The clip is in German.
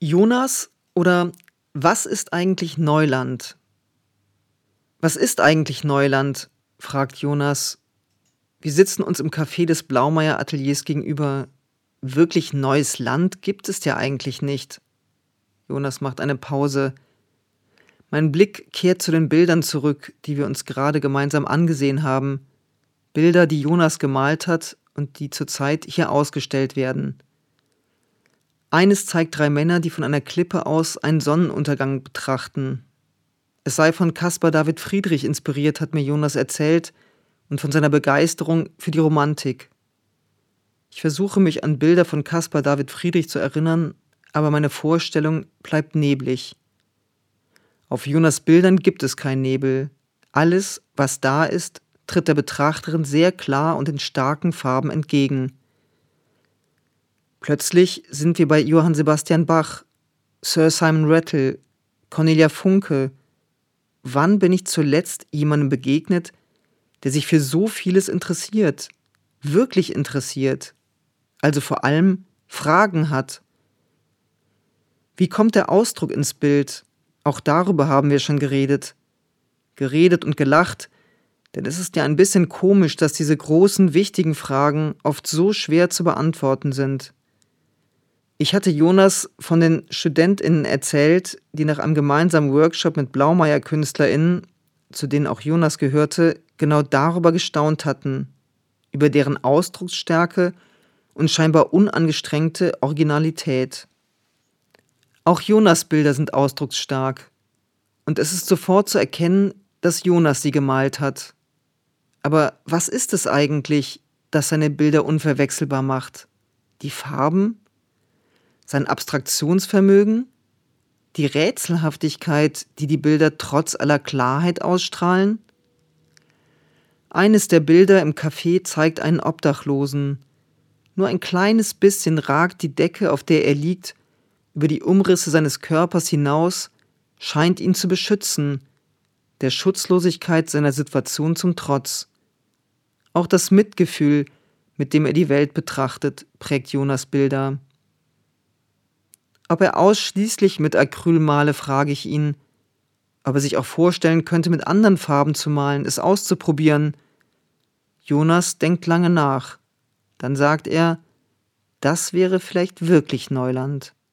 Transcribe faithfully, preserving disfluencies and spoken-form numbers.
Jonas oder was ist eigentlich Neuland? Was ist eigentlich Neuland? Fragt Jonas. Wir sitzen uns im Café des Blaumeier-Ateliers gegenüber. Wirklich neues Land gibt es ja eigentlich nicht. Jonas macht eine Pause. Mein Blick kehrt zu den Bildern zurück, die wir uns gerade gemeinsam angesehen haben. Bilder, die Jonas gemalt hat und die zurzeit hier ausgestellt werden. Eines zeigt drei Männer, die von einer Klippe aus einen Sonnenuntergang betrachten. Es sei von Caspar David Friedrich inspiriert, hat mir Jonas erzählt, und von seiner Begeisterung für die Romantik. Ich versuche mich an Bilder von Caspar David Friedrich zu erinnern, aber meine Vorstellung bleibt neblig. Auf Jonas' Bildern gibt es keinen Nebel. Alles, was da ist, tritt der Betrachterin sehr klar und in starken Farben entgegen. Plötzlich sind wir bei Johann Sebastian Bach, Sir Simon Rattle, Cornelia Funke. Wann bin ich zuletzt jemandem begegnet, der sich für so vieles interessiert, wirklich interessiert, also vor allem Fragen hat? Wie kommt der Ausdruck ins Bild? Auch darüber haben wir schon geredet. Geredet und gelacht, denn es ist ja ein bisschen komisch, dass diese großen, wichtigen Fragen oft so schwer zu beantworten sind. Ich hatte Jonas von den StudentInnen erzählt, die nach einem gemeinsamen Workshop mit Blaumeier-KünstlerInnen, zu denen auch Jonas gehörte, genau darüber gestaunt hatten, über deren Ausdrucksstärke und scheinbar unangestrengte Originalität. Auch Jonas' Bilder sind ausdrucksstark und es ist sofort zu erkennen, dass Jonas sie gemalt hat. Aber was ist es eigentlich, das seine Bilder unverwechselbar macht? Die Farben? Sein Abstraktionsvermögen? Die Rätselhaftigkeit, die die Bilder trotz aller Klarheit ausstrahlen? Eines der Bilder im Café zeigt einen Obdachlosen. Nur ein kleines bisschen ragt die Decke, auf der er liegt, über die Umrisse seines Körpers hinaus, scheint ihn zu beschützen, der Schutzlosigkeit seiner Situation zum Trotz. Auch das Mitgefühl, mit dem er die Welt betrachtet, prägt Jonas' Bilder. Ob er ausschließlich mit Acryl male, frage ich ihn. Ob er sich auch vorstellen könnte, mit anderen Farben zu malen, es auszuprobieren. Jonas denkt lange nach. Dann sagt er, das wäre vielleicht wirklich Neuland.